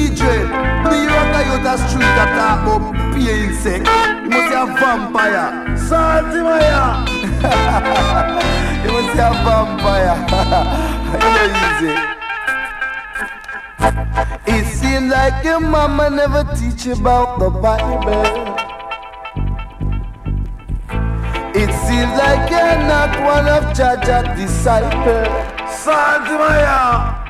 DJ, the young out the street that talk about pay insect. You must be a vampire. Salty Maya. You must be a vampire. You know easy. It seems like your mama never teach you about the Bible. It seems like you're not one of Jaja's disciples. Salty Maya.